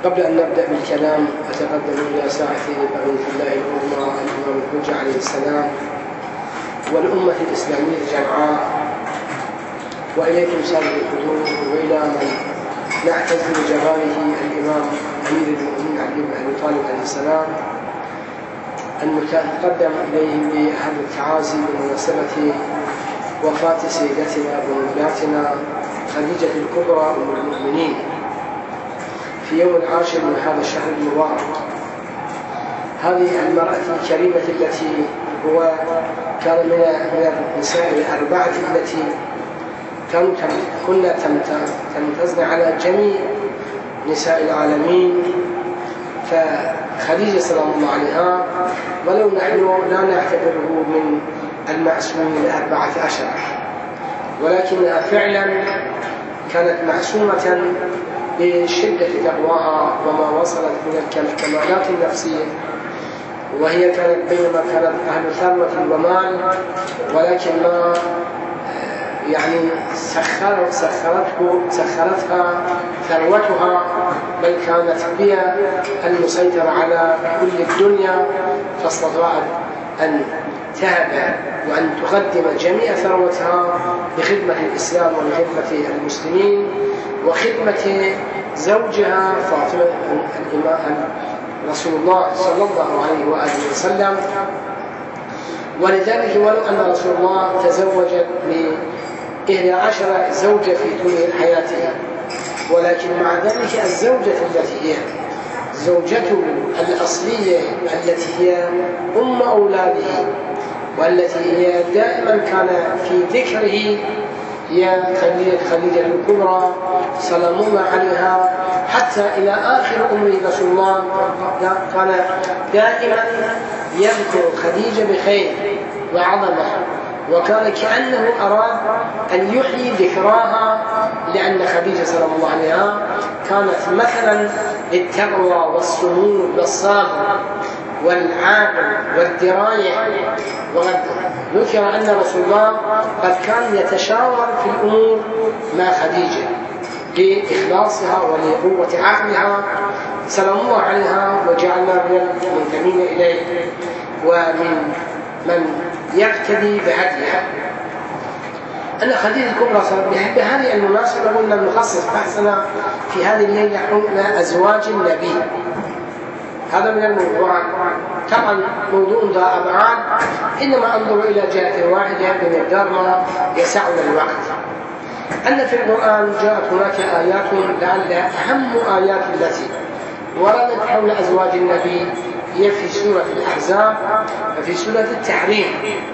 قبل أن نبدأ بالكلام أتقدم إلى ساعتي بأمين الله العظمى الإمام الحجة عليه السلام والأمة الإسلامية جمعاء، وإليكم سائر الحضور، وإلى من نعتز بجلاله الإمام أمير المؤمنين علي بن أبي طالب عليه السلام، أن نتقدم إليه بهذا التعازي بمناسبة وفاة سيدتنا ومولاتنا خديجة الكبرى أم المؤمنين في يوم 10 من هذا الشهر المبارك. هذه المرأة الكريمة التي هو كان من النساء الأربعة التي كنا تمتازن على جميع نساء العالمين، فخديجة سلام الله عليها ولو نحن لا نعتبره من المعصومين 14، ولكنها فعلا كانت معصومة بشدة تقواها وما وصلت من الكمالات النفسية، وهي كانت بينما كانت أهل ثروة ومال، ولكن ما يعني سخرتها ثروتها، بل كانت هي المسيطرة على كل الدنيا، فاستطاعت أن تهب وأن تقدم جميع ثروتها لخدمة الإسلام ولخدمة المسلمين وخدمة زوجها فاطمة الإمام رسول الله صلى الله عليه وآله وسلم. ولذلك ولو أن رسول الله تزوج ب11 زوجة في طول حياته، ولكن مع ذلك الزوجة التي هي زوجته الأصلية التي هي أم أولاده والتي هي دائما كان في ذكره هي خديجة الكبرى سلام الله عليها، حتى إلى آخر أمر رسول الله كان دائما يذكر خديجة بخير وعظمة، وكان كأنه أراد أن يحيي ذكراها، لأن خديجة سلام الله عليها كانت مثلا للتقوى والصمود والصبر والعقل والدراية. وقد ذكر أن رسول الله قد كان يتشاور في الأمور مع خديجة لإخلاصها ولقوة عقلها سلام الله عليها، وجعلنا من المنتمين إليه ومن من يقتدي بهديها. أن خديجة الكبرى بهذه المناسبة قلنا نخصص بحثنا في هذه الليلة حول أزواج النبي. هذا من الموضوعات، طبعا موضوع ذا أبعاد، إنما أنظر إلى جهة واحدة بمقدار ما يسعنا الوقت. أن في القرآن جاءت هناك آيات لعلها أهم آيات التي وردت حول أزواج النبي هي في سورة الأحزاب وفي سورة التحريم.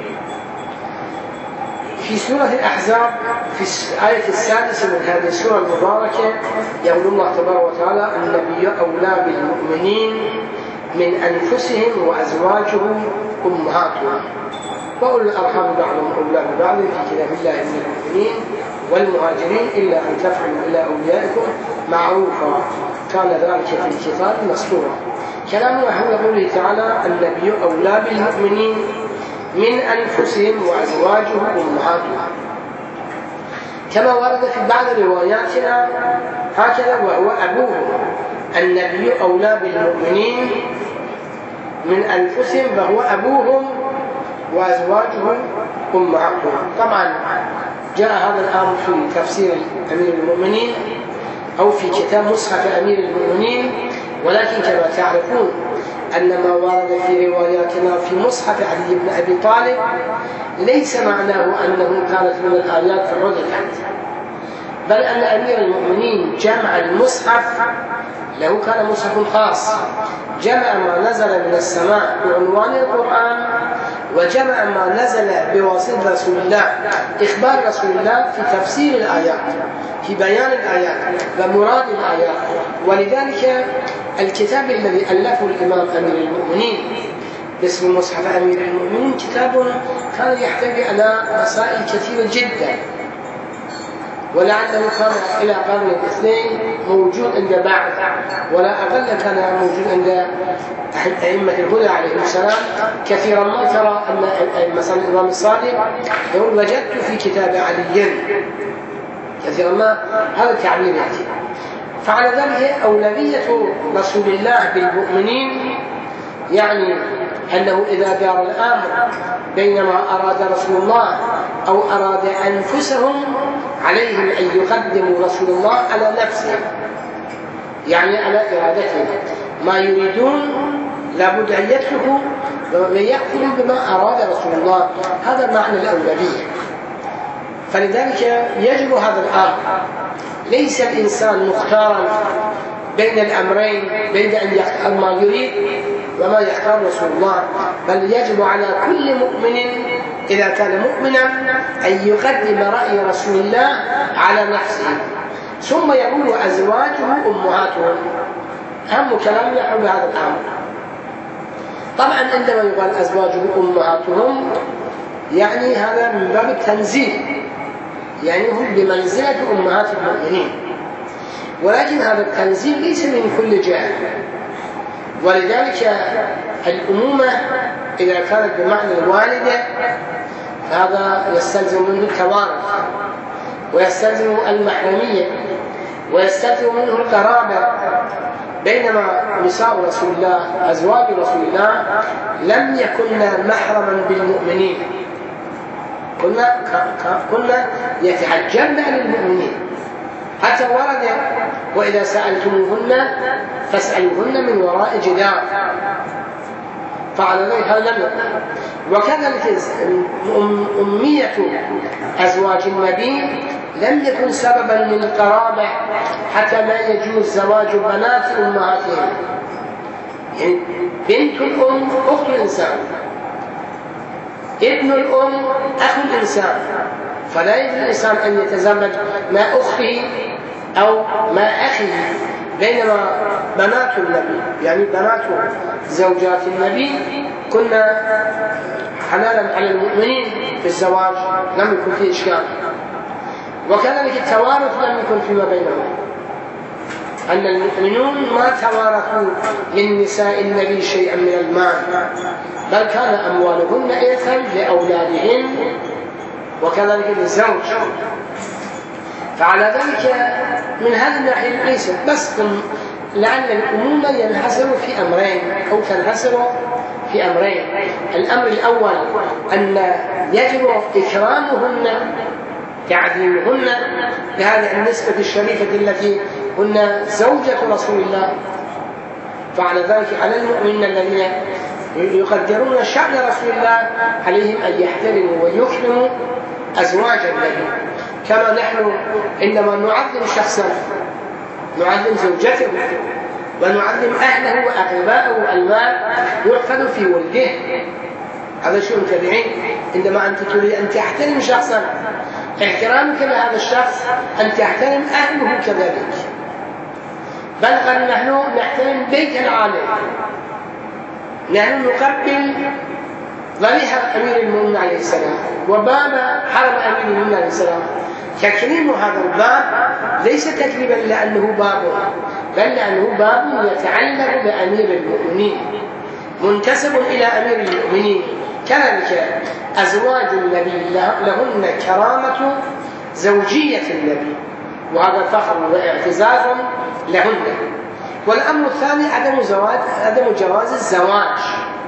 في سورة الأحزاب في الآية السادسة من هذه السورة المباركة يقول الله تبارك وتعالى: النبي أولى بالمؤمنين من أنفسهم وأزواجهم أمهاتهم وأولي الأرحام بعضهم أولى ببعض في كتاب الله من المؤمنين والمهاجرين إلا أن تفعلوا إلى أوليائكم معروفا كان ذلك في الكتاب مسطورا. كلامنا حول قوله تعالى: النبي أولى بالمؤمنين من أنفسهم وأزواجهم أمهاتهم، كما ورد في بعض رواياتنا هكذا وهو أبوهم. النبي أولى بالمؤمنين من أنفسهم فهو أبوهم وأزواجهم أمهاتهم. طبعا جاء هذا الأمر في تفسير أمير المؤمنين أو في كتاب مصحف أمير المؤمنين، ولكن كما تعرفون أن ما ورد في رواياتنا في مصحف علي بن أبي طالب ليس معناه أنه كانت من الآيات فعدلت، بل أن أمير المؤمنين جمع المصحف له، كان مصحف خاص، جمع ما نزل من السماء بعنوان القرآن، وجمع ما نزل بواسطة رسول الله، إخبار رسول الله في تفسير الآيات، في بيان الآيات ومراد الآيات. ولذلك الكتاب الذي ألفه الإمام أمير المؤمنين باسم مصحف أمير المؤمنين كتاب كان يحتوي على مسائل كثيرة جدا، ولعله كان إلى قرن الاثنين موجود عند بعض، ولا أقل كان موجود عند أئمة الهدى عليهم السلام. كثيرا ما ترى أن مثلا الإمام الصادق يقول: وجدت في كتاب علي، كثيرا ما هذا التعبير يأتي. فعلى ذلك أولوية رسول الله بالمؤمنين يعني أنه إذا دار الأمر بينما أراد رسول الله أو أراد أنفسهم عليهم أن يقدموا رسول الله على نفسهم، يعني على إرادتهم، ما يريدون لابد أن يتركوا ويأخذوا بما أراد رسول الله. هذا معنى الأولوية. فلذلك يجب هذا الأمر. ليس الإنسان مختارا بين الأمرين، بين أن يختار ما يريد وما يختار رسول الله، بل يجب على كل مؤمن إذا كان مؤمنا أن يقدم رأي رسول الله على نفسه. ثم يقول أزواجه أمهاتهم. أهم كلام يحول هذا الأمر. طبعا عندما يقال أزواجه أمهاتهم يعني هذا من باب التنزيل، يعني هم بمنزلة أمهات المؤمنين، ولكن هذا التنزيل ليس من كل جهة. ولذلك الأمومة إذا كانت بمعنى الوالدة فهذا يستلزم منه التوارث، ويستلزم المحرمية، ويستلزم منه القرابة، بينما نساء رسول الله أزواج رسول الله لم يكن محرما بالمؤمنين، كنا يتحجبن عن المؤمنين، حتى ورد وإذا سألتموهن فاسألوهن من وراء جدار. فعلى ذلك هذا لم يكن. وكذلك أمية أزواج النبي لم يكن سببا للقرابة حتى لا يجوز زواج بنات أمهاتهم. يعني بنت الأم أخت الإنسان، ابن الأم أخو الإنسان، فلا يجوز الإنسان أن يتزوج مع أخته أو مع أخيه. بينما بنات النبي يعني بنات زوجات النبي كنا حلالا على المؤمنين في الزواج، لم يكن فيه إشكال. وكذلك التوارث لم يكن فيما بينهم، أن المؤمنون ما توارثوا من نساء النبي شيئا من المال، بل كان أموالهن إرثا لأولادهن وكذلك للزوج. فعلى ذلك من هذه الناحية ليس بس لعل الأمومة ينحصر في أمرين أو تنحصر في أمرين. الأمر الأول أن يجب إكرامهن، تعظيمهن بهذه النسبة الشريفة التي هن زوجة رسول الله. فعلى ذلك على المؤمنين الذين يقدرون شأن رسول الله عليهم أن يحترموا ويكرموا أزواج النبي، كما نحن عندما نعظم شخصا نعظم زوجته ونعظم أهله وأقرباءه المال يؤخذ في ولده. هذا شيء طبيعي. عندما أنت تريد أن تحترم شخصا احترامك لهذا الشخص أن تحترم أهله كذلك. بل قد نحن نحترم بيت العالم، نحن نقبل ضريح أمير المؤمنين عليه السلام وباب حرم أمير المؤمنين عليه السلام. تكريم هذا الباب ليس تكريما لأنه باب، بل لأنه باب يتعلق بأمير المؤمنين منتسب إلى أمير المؤمنين. كذلك أزواج النبي لهن كرامة زوجية النبي، وهذا فخر واعتزاز لهن. والأمر الثاني عدم جواز الزواج.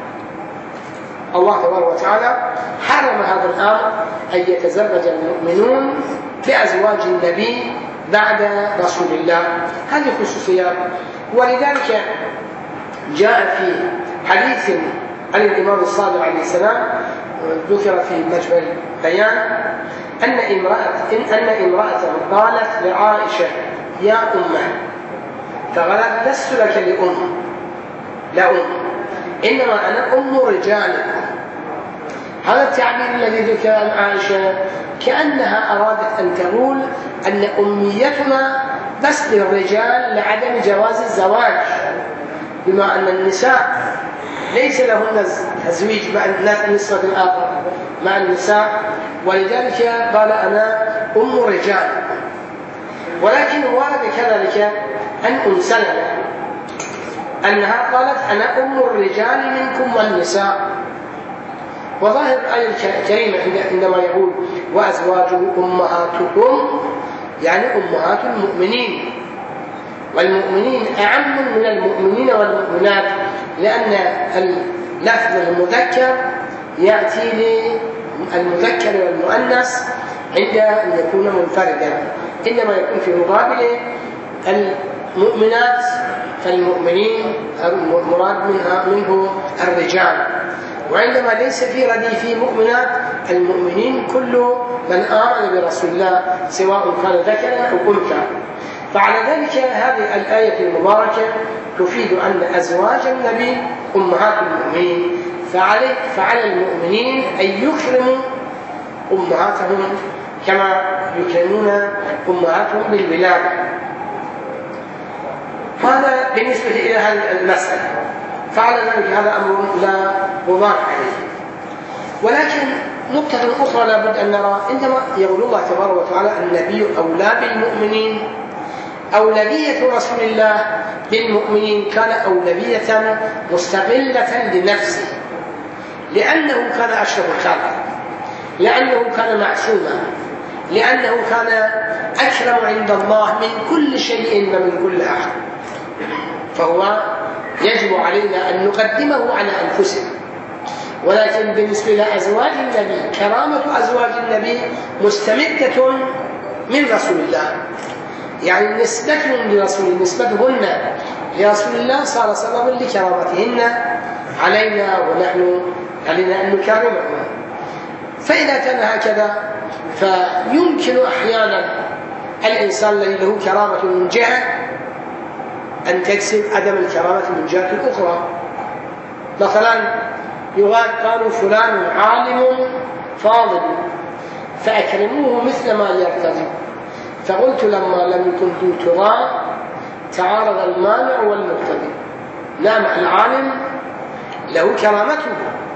الله تبارك وتعالى حرم هذا الأمر أن يتزوج المؤمنون بأزواج النبي بعد رسول الله. هذه خصوصيات. ولذلك جاء في حديث عن الإمام الصادق عليه السلام ذكر في مجمع البيان أن امرأة قالت لعائشة يا أمه، فقالت لست لك لأم، لا أم، إنما أنا أم رجال. هذا التعبير الذي ذكر عن عائشة كأنها أرادت أن تقول أن أميتنا بس للرجال لعدم جواز الزواج، بما أن النساء ليس لهن تزويج مع النسوة الآخر مع النساء، ولذلك قال أنا أم رجال. ولكن ورد كذلك عن أم سلمة أنها قالت أنا أم الرجال منكم والنساء. وظاهر الآية الكريمة عندما يقول وأزواجه أمهاتكم يعني أمهات المؤمنين، والمؤمنين أعم من المؤمنين والمؤمنات، لأن اللفظ المذكر يأتي للمذكر والمؤنث عند أن يكون منفردا، إنما يكون في مقابله المؤمنات، فالمؤمنين المراد منه الرجال، وعندما ليس في رديف مؤمنات المؤمنين كل من آمن برسول الله سواء كان ذكرا أو أنثى. فعلى ذلك هذه الآية المباركة تفيد أن أزواج النبي أمهات المؤمنين، فعلى المؤمنين أن يكرموا أمهاتهم كما يكرمون أمهاتهم بالولادة. هذا بالنسبة إلى هذه المسألة، فعلى ذلك هذا أمر لا غبار عليه. ولكن نقطة أخرى لابد أن نرى، عندما يقول الله تبارك وتعالى النبي أولى بالمؤمنين، أولوية رسول الله بالمؤمنين كان أولوية مستقلة لنفسه، لأنه كان أشرف الخلق، لأنه كان معصوما، لأنه كان أكرم عند الله من كل شيء ومن كل أحد، فهو يجب علينا أن نقدمه على أنفسنا. ولكن بالنسبة لأزواج النبي، كرامة أزواج النبي مستمدة من رسول الله، يعني نسبتهن لرسول الله صلى الله عليه وسلم لكرامتهن علينا، ونحن علينا أن نكرمهن. فإذا كان هكذا فيمكن أحيانا الإنسان الذي له كرامة من جهة أن تكسب عدم الكرامة من جهة أخرى. مثلا قالوا فلان عالم فاضل فأكرموه مثل ما يرتضي، فقلت لما لم يكن ذو تراب تعارض المانع والمقتضي. نعم العالم له كرامته،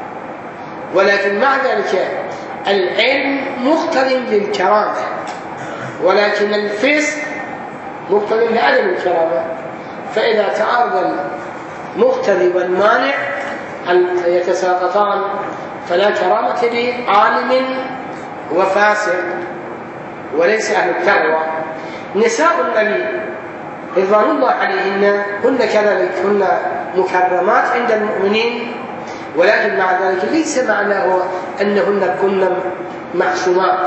ولكن مع ذلك العلم مقتضي للكرامة، ولكن الفسق مقتضي لعدم الكرامة. فإذا تعارض المقتضي والمانع يتساقطان، فلا كرامة لعالم وفاسق وليس أهل التقوى. نساء النبي رضوان الله عليهن هن كذلك، هن مكرمات عند المؤمنين، ولكن مع ذلك ليس معناه أنهن كن معصومات،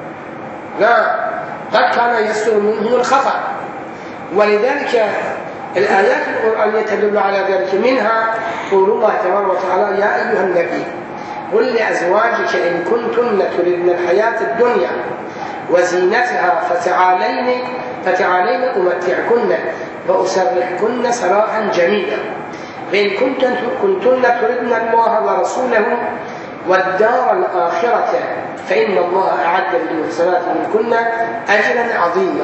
لا، قد كان يصدر منهم الخطأ. ولذلك الآيات القرآنية تدل على ذلك، منها قول الله تبارك وتعالى يا أيها النبي قل لأزواجك إن كنتن تردن الحياة الدنيا وزينتها فتعالين أمتعكن وأسرحكن سراحا جميلا، وإن كنتن تردن الله ورسوله والدار الآخرة فإن الله أعد للمحسنات منكن أجرا عظيما.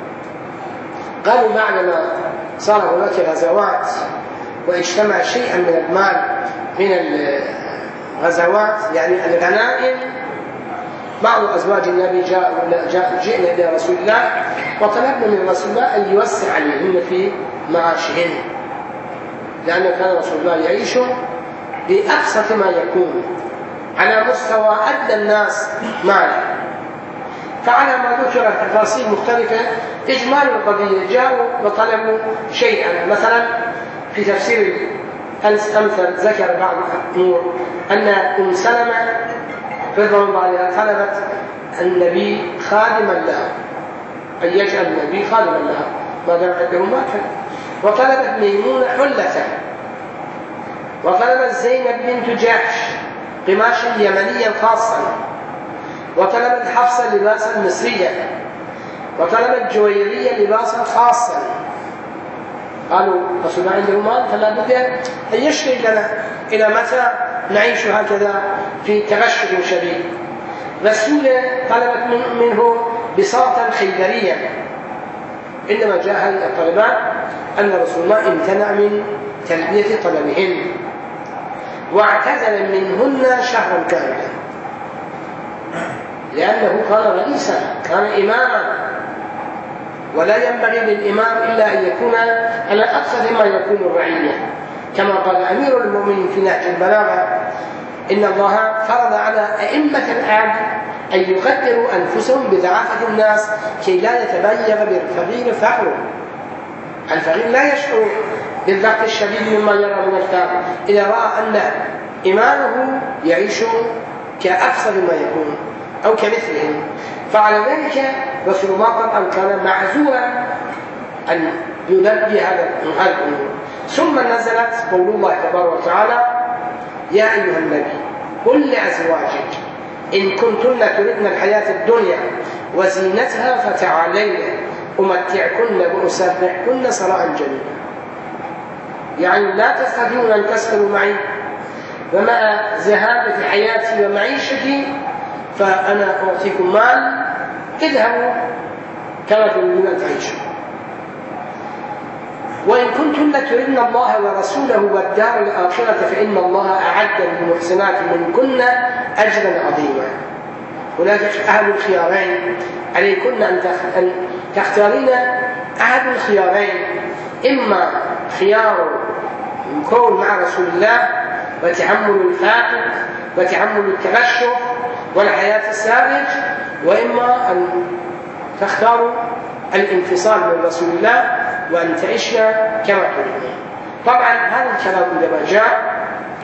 قالوا بعدما صار هناك غزوات واجتمع شيئا من المال من الغزوات، يعني الغنائم، بعض أزواج النبي جئنا إلى رسول الله وطلبنا من رسول الله أن يوسع عليهن في معاشهن، لأن كان رسول الله يعيش بأبسط ما يكون على مستوى أدنى الناس مالا. فعلى ما ذكر تفاصيل مختلفة إجمال القضية جاءوا وطلبوا شيئا. مثلا في تفسير الأمثل ذكر بعض الأمور أن أم سلمة رضوان الله عليها طلبت النبي خادما لها، أن يجعل النبي خادما لها ما دام عنده ما كان، وطلبت ميمونة حلة، وطلبت زينب بنت جحش قماشا يمنيا خاصا، وطلبت حفصة لباسا مصريا، وطلبت جويرية لباسا خاصا. قالوا رسول الله عنده مال فلا بد أن يشتري لنا، إلى متى نعيش هكذا في تغشش شديد؟ رسولة طلبت منه بساطا خيبريا. إنما جاء هذه الطلبات أن رسول الله امتنع من تلبية طلبهن واعتزل منهن شهرا كاملا، لأنه كان رئيسا، كان إماما، ولا ينبغي للإمام إلا أن يكون على أقصى ما يكون الرعية، كما قال أمير المؤمنين في نهج البلاغة إن الله فرض على أئمة العدل أن يقدروا أنفسهم بضعافة الناس كي لا يتبين بالفقير فقره، الفقير لا يشعر بالضغط الشديد مما يرى من الفقر إذا رأى أن إمامه يعيش كأكثر ما يكون أو كمثلهم. فعلى ذلك رسول الله طبعا كان معذورا أن يلبي هذا الأمور. ثم نزلت قول الله تبارك وتعالى: يا أيها النبي قل لأزواجك إن كنتن تردن الحياة الدنيا وزينتها فتعالين أمتعكن وأسرحكن سراحا جميلا. يعني لا تستطيعون أن تسألوا معي ومع زهادة حياتي ومعيشتي فأنا أعطيكم مال، اذهبوا كما تريدون أن تعيشوا. وإن كنتن تردن الله ورسوله والدار الآخرة فإن الله أعد للمحسنات منكن أجرا عظيما. هناك أحد الخيارين، عليكن أن تختارين أحد الخيارين: إما خيار الكون مع رسول الله وتحمل الفاقد وتحمل التغشف والحياة الساذج، وإما أن تختاروا الانفصال من رسول الله وأن تعيشنا كما تريدون. طبعا هذا الكلام عندما جاء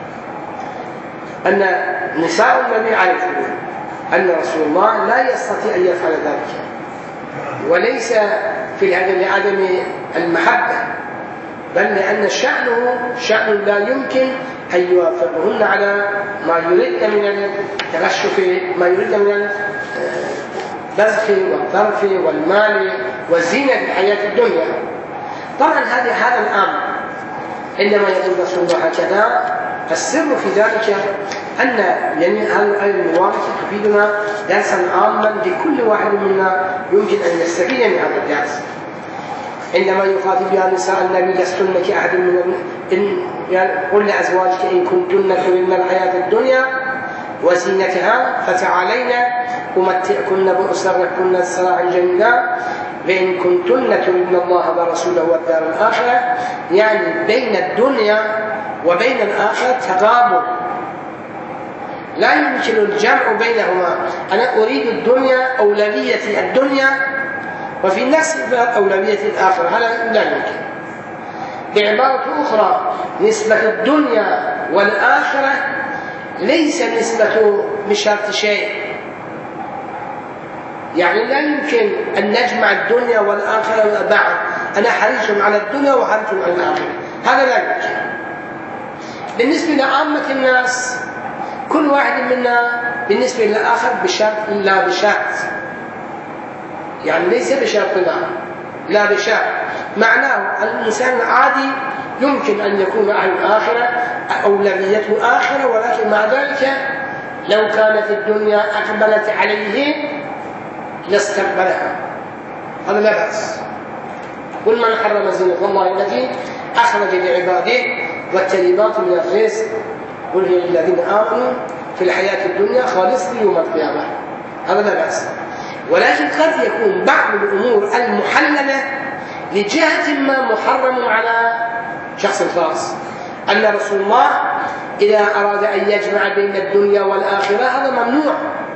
أن نساء النبي عرفوا أن رسول الله لا يستطيع أن يفعل ذلك، وليس في لعدم المحبة، بل لأن شأنه لا يمكن أن يوافقهن على ما يريد من التغشف، ما يريد من البذخ والظرف والمال وزينة الحياة الدنيا. طبعا هذا الأمر عندما يقول رسول الله هكذا، السر في ذلك أن يعني هذه الآية المباركة تفيدنا درسا عاما لكل واحد منا يمكن أن يستفيد من هذا الدرس. عندما يخاطب يا نساء النبي لستن كأحد قل لأزواجك إن كنتن تردن الحياة الدنيا وزينتها فتعالين أمتعكن وأسرحكن سراحا جميلا وإن كنتن تردن الله ورسوله والدار الآخرة، يعني بين الدنيا وبين الآخرة تقابل، لا يمكن الجمع بينهما. أنا أريد الدنيا، أولوية الدنيا، وفي نفس الوقت أولوية الآخرة، هذا لا يمكن. بعبارة أخرى، نسبة الدنيا والآخرة ليس نسبة بشرط شيء، يعني لا يمكن أن نجمع الدنيا والآخرة بعض. أنا حريص على الدنيا وحريص على الآخرة، هذا لا يمكن. بالنسبة لعامة الناس كل واحد منا بالنسبة للآخر بشرط لا بشرط، يعني ليس بشرط لا بشرط. معناه الإنسان العادي يمكن أن يكون أهل الآخرة أولويته آخرة، ولكن مع ذلك لو كانت الدنيا أقبلت عليه لاستقبلها، هذا لا بأس. قل من حرم زينة الله التي أخرج لعباده والطيبات من الرزق قل هي للذين آمنوا في الحياة الدنيا خالصة يوم القيامة، هذا لا بأس. ولكن قد يكون بعض الأمور المحللة لجهة ما محرم على شخص خاص. أن رسول الله إذا أراد أن يجمع بين الدنيا والآخرة هذا ممنوع،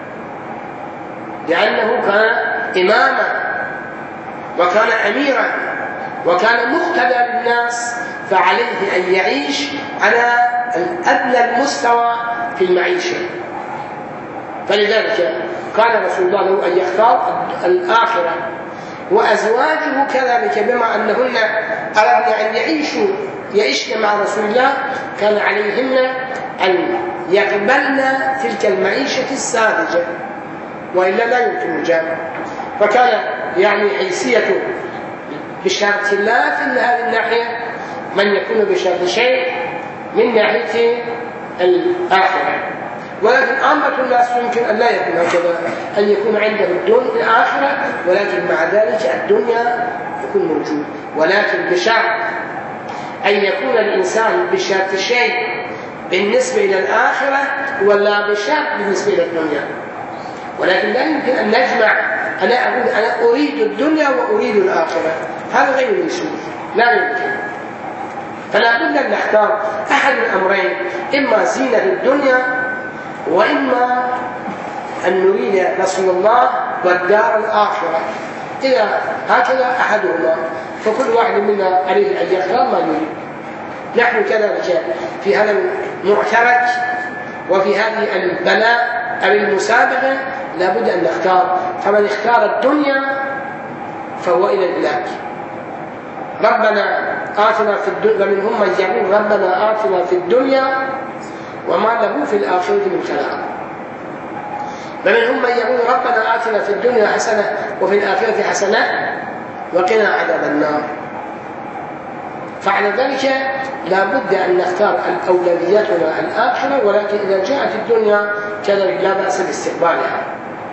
لأنه كان إماما وكان أميرا وكان مقتدى للناس، فعليه أن يعيش على الأدنى المستوى في المعيشة. فلذلك كان رسول الله له أن يختار الآخرة، وأزواجه كذلك بما أنهن أردن أن يعيشن مع رسول الله كان عليهن أن يقبلن تلك المعيشة الساذجة، وإلا لا يمكن الجامع. فكان يعني حيثيته بشرط الله في هذه الناحية من يكون بشرط شيء من ناحية الآخرة. ولكن عامة الناس يمكن أن لا يكون هكذا، أن يكون عنده الدنيا الآخرة ولكن مع ذلك الدنيا يكون موجود، ولكن بشرط أن يكون الإنسان بشرط شيء بالنسبة إلى الآخرة ولا بشرط بالنسبة إلى الدنيا. ولكن لا يمكن أن نجمع، أنا أقول أنا أريد الدنيا وأريد الآخرة، هذا غير مسؤول، لا يمكن. فلا بد أن نختار أحد الأمرين، إما زينة الدنيا وإما أن نريد رسول الله والدار الآخرة. إذا هكذا أحدهما فكل واحد منا عليه أن يختار ما يريد. نحن كذلك في هذا المعترك وفي هذه البلاء أو المسابقة لابد أن نختار، فمن اختار الدنيا فهو إلى الهلاك. ربنا آتنا في الدنيا، ومنهم من يقول ربنا آتنا في الدنيا وما له في الآخرة من خلاق. ومنهم من يقول ربنا آتنا في الدنيا حسنة وفي الآخرة حسنة وقنا عذاب النار. فعلى ذلك لا بد أن نختار أولوياتنا الآخرة، ولكن إذا جاءت الدنيا كذلك لا بأس باستقبالها.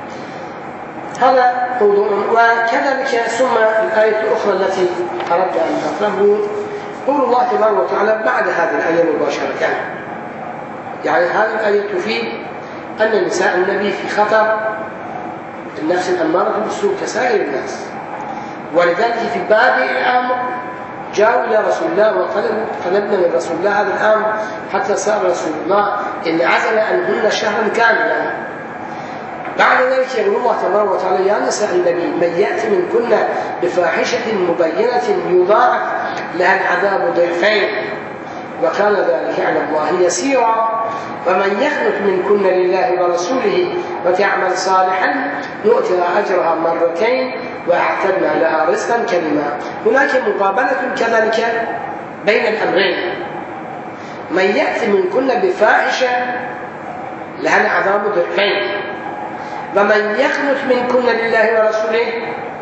هذا موضوع. وكذلك ثم الآية الأخرى التي أردت أن أقرأه قول الله تبارك وتعالى بعد هذه الآية مباشرة، يعني هذه الآية تفيد أن نساء النبي في خطر النفس الأمارة بالسوء كسائر الناس، ولذلك في بادئ الأمر جاءوا إلى رسول الله وطلبنا من رسول الله هذا الأمر حتى صار رسول الله إن عزل أنهن شهرا كاملا. بعد ذلك يقول الله تبارك وتعالى يا نساء النبي من يأتي منكن بفاحشة مبينة يضاعف لها العذاب ضعفين وكان ذلك على الله يسيرا ومن يخلق منكن لله ورسوله وتعمل صالحا نؤتها أجرها مرتين وأعتدنا لها رزقا كريما. هناك مقابلة كذلك بين الأمرين. من يأتي منكن بفاحشة لها العذاب ضعفين ومن يخلق منكن لله ورسوله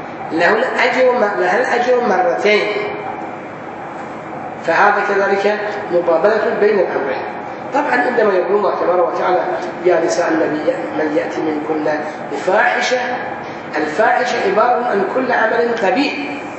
لها الأجر مرتين. فهذا كذلك مقابلة بين الأمرين. طبعا عندما يقول الله تبارك وتعالى يا نساء النبي من يأتي منكن بفاحشة، الفاحشة عبارة عن كل عمل قبيح.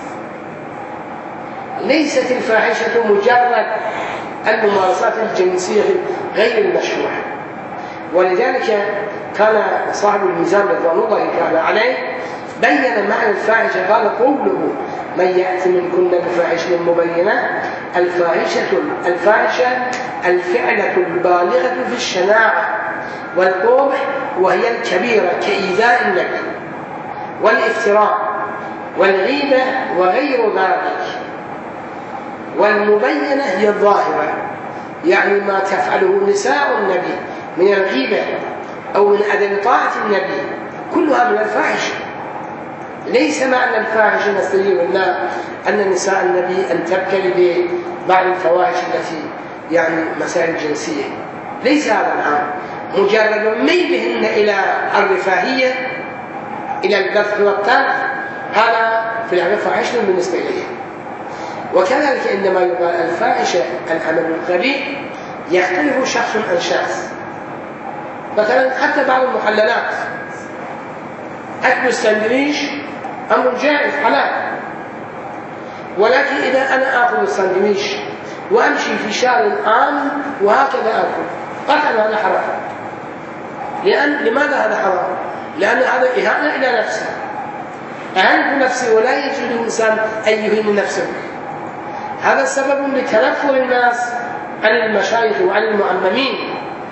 ليست الفاحشة مجرد الممارسات الجنسية غير المشروعة. ولذلك كان صاحب الميزان رضوان الله تعالى عليه بين معنى الفاحشة، قال قوله من يأتي منكن بفاحشة مبينة الفاحشة الفعلة البالغة في الشناعة والقبح وهي الكبيرة كإيذاء النبي والافتراء والغيبة وغير ذلك. والمبينة هي الظاهرة، يعني ما تفعله نساء النبي من الغيبة أو من عدم طاعة النبي كلها من الفاحشة. ليس معنى الفاحشة نستجيب لله أن نساء النبي أن تبتلي ببعض الفواحش التي يعني مسائل جنسية، ليس هذا الأمر. مجرد ميلهن إلى الرفاهية إلى البث والترف هذا في الحقيقة فاحشة بالنسبة إليه. وكذلك عندما يقال الفاحشة العمل القبيح يختلف شخص عن شخص. مثلا حتى بعض المحللات أكل السندويش أمر جائز حلال، ولكن إذا أنا آخذ السندويش وأمشي في شارع آمن وهكذا آكل قطعا هذا حرام. لماذا هذا حرام؟ لأن هذا إهانة إلى نفسه، أهنت نفسي ولا يجوز الإنسان أن يهين نفسه. هذا سبب لتنفر الناس عن المشايخ وعن المعممين.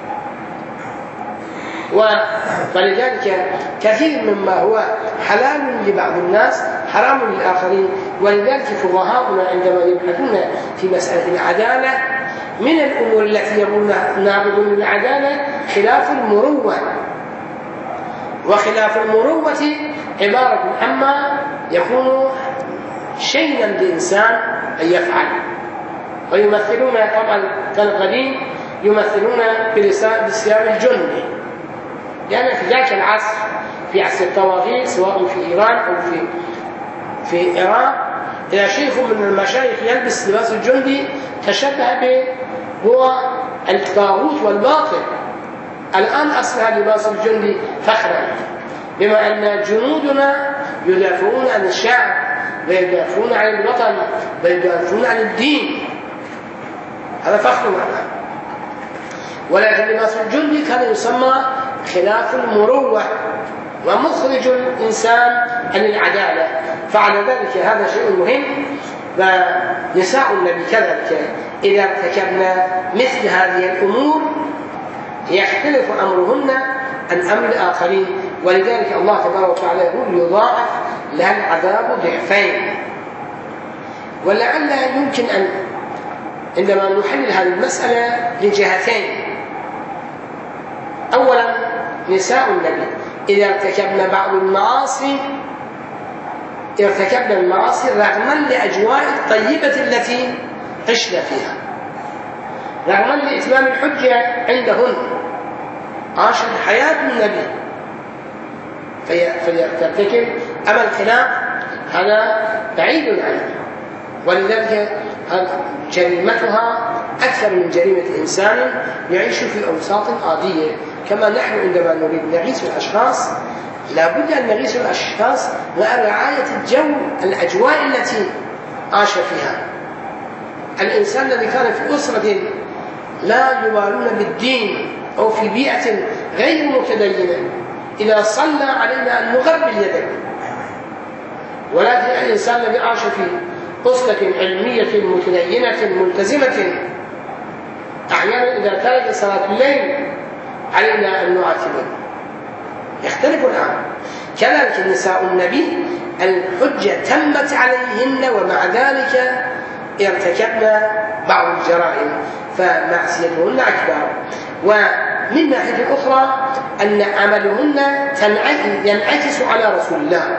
ولذلك كثير مما هو حلال لبعض الناس حرام للآخرين. ولذلك فقهاؤنا عندما يبحثون في مسألة العدالة من الأمور التي يقولون نابض للعدالة خلاف المروة. وخلاف المروة عبارة عما يكون شيئا للإنسان أن يفعل. ويمثلون طبعا كالقديم يمثلون بصيام الجندي، لأن في ذاك العصر في عصر الطواغيت سواء في إيران أو في إيران إذا شيخ من المشايخ يلبس لباس الجندي تشبه به هو الطاغوت والباطل. الآن أصبح لباس الجندي فخرا بما أن جنودنا يدافعون عن الشعب ويدافعون عن الوطن ويدافعون عن الدين، هذا فخر معنا. ولكن لباس الجندي كان يسمى خلاف المروة ومخرج الإنسان عن العدالة. فعلى ذلك هذا شيء مهم. ونساء النبي كذلك إذا ارتكبنا مثل هذه الأمور يختلف أمرهن عن أمر الآخرين. ولذلك الله تبارك وتعالى يقول يضاعف لها العذاب ضعفين. ولعل يمكن أن عندما نحلل هذه المسألة لجهتين. أولا، نساء النبي إذا ارتكبن بعض المعاصي ارتكبن المعاصي رغما لأجواء الطيبة التي عشنا فيها، رغما لإتمام الحجة عندهن، عاشت حياة النبي فلترتكب. أما الخلاف هذا بعيد عنه، ولذلك جريمتها أكثر من جريمة إنسان يعيش في أوساط عادية. كما نحن عندما نريد نغيث الأشخاص لا بد أن نغيث الأشخاص مع رعاية الأجواء التي عاش فيها. الإنسان الذي كان في أسرة لا يبالون بالدين أو في بيئة غير متدينة إذا صلى علينا أن نغربل يده، ولكن الإنسان الذي عاش في أسرة علمية متدينة ملتزمة أحيانا إذا ترك صلاة الليل علينا أن نعاتبه، يختلف الآن. كذلك نساء النبي الحجة تمت عليهن ومع ذلك ارتكبن بعض الجرائم فمعصيتهن أكبر. ومن ناحية أخرى أن عملهن ينعكس على رسول الله،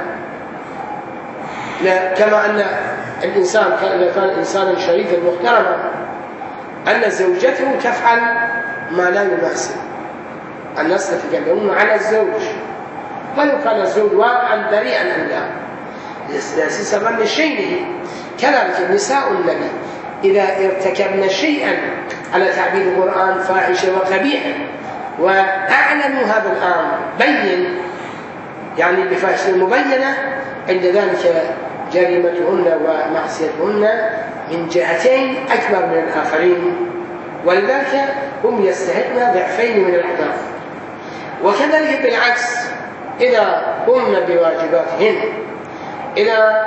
كما أن الإنسان إذا كان إنسانا شريفا محترما أن زوجته تفعل ما لا يناسب، الناس يتكلمون على الزوج ولو كان الزوج واقعا بريئا أم لا، سببا لشيء. كذلك نساء النبي إذا ارتكبن شيئا على تعبير القرآن فاحشة وقبيحة وأعلنوا هذا الآن بين يعني بفاحشة مبينة، عند ذلك جريمتهن ومعصيتهن من جهتين أكبر من الآخرين، ولذلك هم يستحقن ضعفين من العذاب. وكذلك بالعكس إذا قمن بواجباتهن، إذا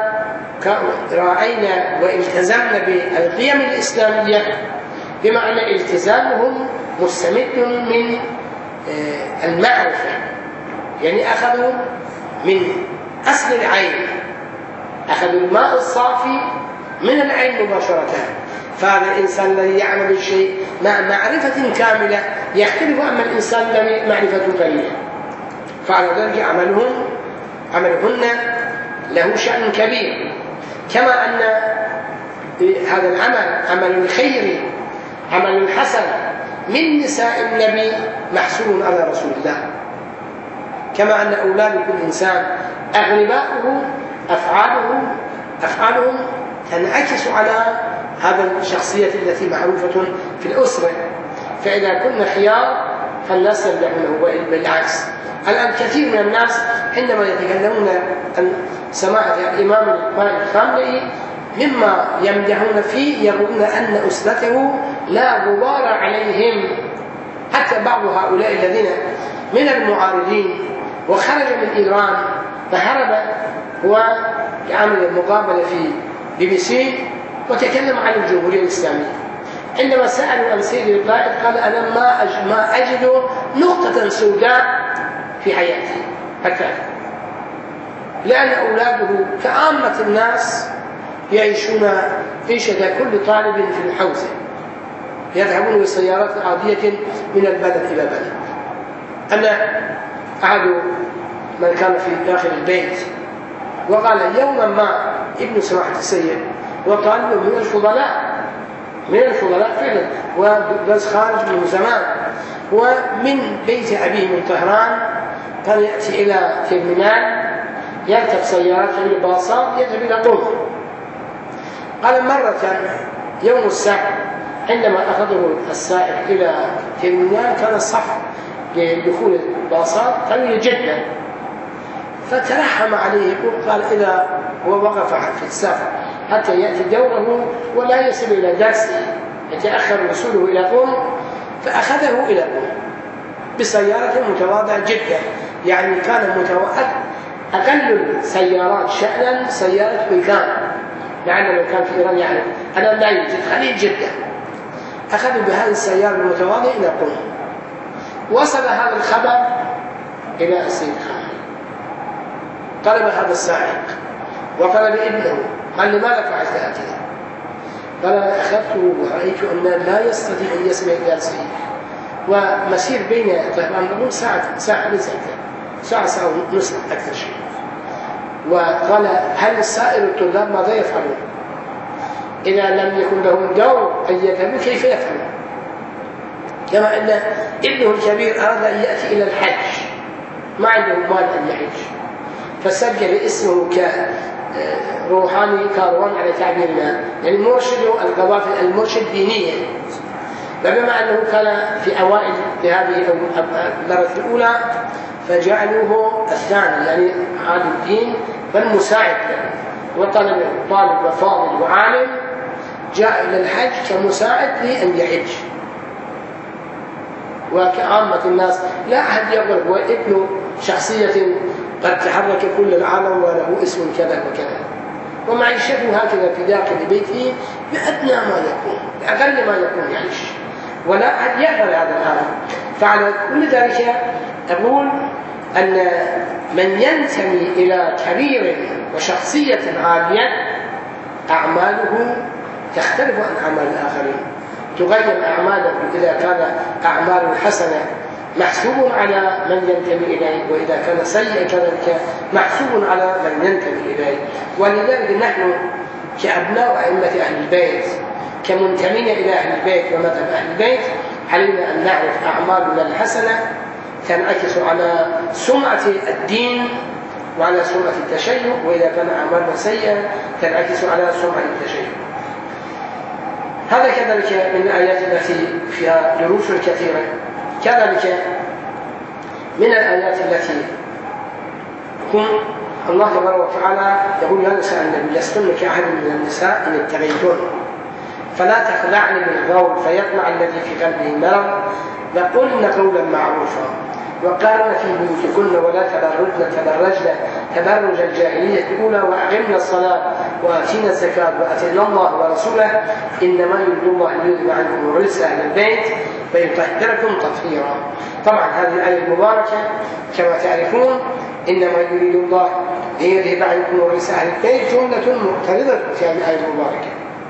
رأينا والتزمنا بالقيم الإسلامية، بما أن التزامهم مستمد من المعرفة، يعني أخذوا من أصل العين، أخذوا الماء الصافي من العين مباشرة. فهذا الإنسان الذي يعمل الشيء مع معرفة كاملة يختلف أما الإنسان الذي معرفة قليلة، فعلى ذلك عملهن له شأن كبير. كما أن هذا العمل عمل خيري عمل حسن من نساء النبي محسوب على رسول الله، كما أن أولاد كل إنسان أغلباؤه أفعالهم تنعكس على هذا الشخصية التي معروفة في الأسرة. فإذا كنا خيار فالناس يمدحونه، بالعكس الآن كثير من الناس عندما يتكلمون عن سماحة الإمام الخامنئي مما يمدحون فيه يقولون أن أسرته لا غبار عليهم. حتى بعض هؤلاء الذين من المعارضين وخرج من إيران فهرب هو يعمل مقابلة في BBC وتكلم عن الجمهورية الإسلامية. عندما سألوا عن سيد القائد قال أنا ما أجد نقطة سوداء في حياتي حتى، لأن أولاده كعامة الناس يعيشون عيشة كل طالب في الحوزة، يذهبون بسيارات عادية من البلد إلى بلد. أنا أحد من كان في داخل البيت وقال يوما ما ابن سماحة السيد وطالب من الفضلاء فعلا، وبس خارج من زمان، ومن بيت أبيه من طهران كان يأتي إلى ترمينال يركب سيارات الباصات يذهب إلى قم. قال مرة يوم السبت عندما أخذه السائق إلى ترمينال كان الصف لدخول الباصات طويل جدا، فترحم عليه قال إذا هو وقف في السفر حتى يأتي دوره ولا يصل إلى درسه يتأخر وصوله إلى قم، فأخذه إلى قم بسيارة متواضعة جدا، يعني كان أقل السيارات شأنا سيارة بيكان، لأن لو كان في إيران يعني أنا لا يوجد خليل جدا. أخذوا بهذه السيارة المتواضعة إلى قم. وصل هذا الخبر إلى السيد خامنئي، طلب هذا السائق وطلب ابنه قال لماذا فعلت هكذا؟ قال أخذته ورأيت أن لا يستطيع أن يسمع درسه، ومسير بين طهران نقول ساعة ليس أكثر، ساعة ونصف أكثر شيء. وقال هل سائر الطلاب ماذا يفعلون؟ إذا لم يكن لهم دور أن يذهبوا كيف يفعلون؟ كما أن ابنه الكبير أراد أن يأتي إلى الحج، ما عنده مال أن يحج، فسجل اسمه كروحاني كاروان على تعبيرنا، يعني مرشد القوافل، المرشد دينيا. فبما أنه كان في أوائل هذه المرة الأولى فجعلوه الثاني، يعني عالم الدين فالمساعد له، وطالب وفاضل وعالم جاء إلى الحج كمساعد لأن يحج. وكعامة الناس لا أحد يقول هو ابن شخصية قد تحرك كل العالم وله اسم كذا وكذا، ومعيشته هكذا في داخل بيته بأدنى ما يكون، بأقل ما يكون يعيش، ولا أحد يقبل هذا العالم. فعلى كل ذلك أقول أن من ينتمي إلى كبير وشخصية عالية أعماله تختلف عن أعمال الآخرين، تغير أعماله. إذا كان أعمال حسنة محسوب على من ينتمي إليه، وإذا كان سيء كذلك محسوب على من ينتمي إليه. ولذلك نحن كأبناء أئمة أهل البيت كمنتمين إلى أهل البيت ومذهب أهل البيت علينا أن نعرف أعمالنا الحسنة تنعكس على سمعة الدين وعلى سمعة التشيع، وإذا كان أعمالنا سيئة تنعكس على سمعة التشيع. هذا كذلك من الآيات التي فيها دروس كثيرة. كذلك من الآيات التي الله تبارك وتعالى يقول يا نساء النبي لستن كأحد من النساء إن اتقيتن فلا تخلعن بالقول فيطمع الذي في قلبه مرض وقلن قولا معروفا وقارن في بيوتكن ولا تبرجن تبرج الجاهلية الأولى وأقمنا الصلاة وآتينا الزكاة وأطعنا الله ورسوله إنما يريد الله ليذهب عنكم الرجس أهل البيت ويطهركم تطهيرا. طبعا هذه الآية المباركة كما تعرفون إنما يريد الله ليذهب عنكم الرجس أهل البيت جملة معترضة في هذه الآية المباركة.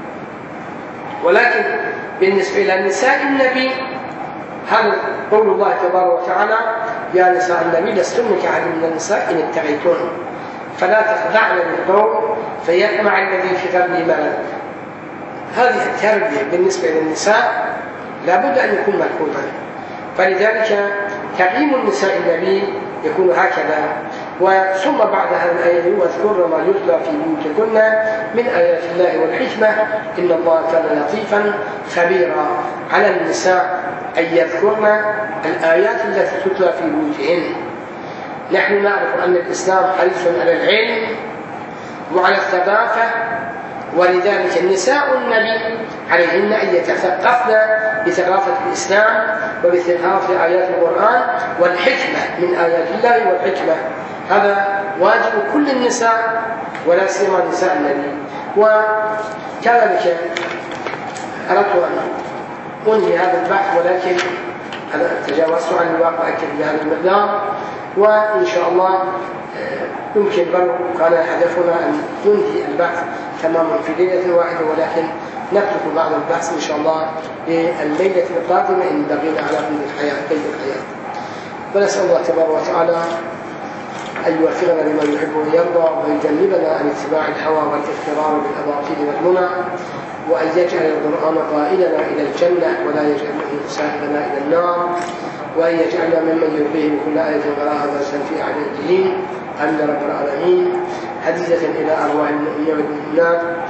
ولكن بالنسبة إلى نساء النبي هذا قول الله تبارك وتعالى يا نساء النبي لستن كأحد من النساء إن اتقيتن فلا تخضعن بالقول فيطمع الذي في قلبه مرض. هذه التربية بالنسبة للنساء لابد أن يكون ملحوظا، فلذلك تعليم النساء النبي يكون هكذا. وثم بعد هذه الآية واذكرن ما يتلى في بيوتكن من آيات الله والحكمة إن الله كان لطيفا خبيرا. على النساء أن يذكرن الآيات التي تتلى في بيوتهن. نحن نعرف أن الإسلام حريص على العلم وعلى الثقافة، ولذلك النساء النبي عليهن أن يتثقفن بثقافة الإسلام وبثقافة آيات القرآن والحكمة من آيات الله والحكمة. هذا واجب كل النساء ولا سيما نساء النبي. وكذلك أردت أن أنهي هذا البحث ولكن تجاوزت عن الواقع أكثر بهذا المقدار، وإن شاء الله يمكن كان هدفنا أن ننهي البحث تماما في ليلة واحدة، ولكن نترك بعض البحث إن شاء الله لليلة القادمة إن بقينا على قيد الحياة. ونسأل الله تبارك وتعالى أن يوفقنا لما يحب ويرضى ويجنبنا عن اتباع الهوى والاغترار بالأباطيل والمنى، وأن يجعل القرآن قائدنا إلى الجنة ولا يجعله سائرنا إلى النار، وأن يجعلنا ممن يرضيه بكل آية وراها درسا في أعداء الدين. آمين رب العالمين. هدية إلى أرواح المؤمنين والمؤمنات